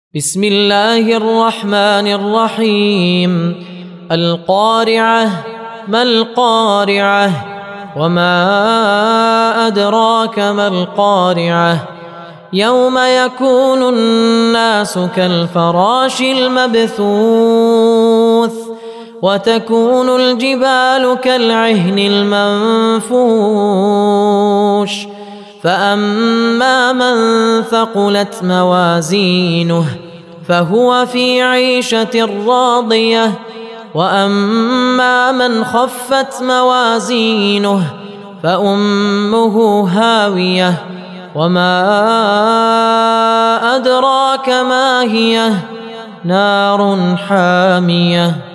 بسم الله الرحمن الرحيم. القارعة. ما القارعة؟ وما أدراك ما القارعة؟ يوم يكون الناس كالفراش المبثوث وتكون الجبال كالعهن المنفوش فأما من ثقلت موازينه فهو في عيشة راضية وأما من خفت موازينه فأمه هاوية وما أدراك ما هي نار حامية.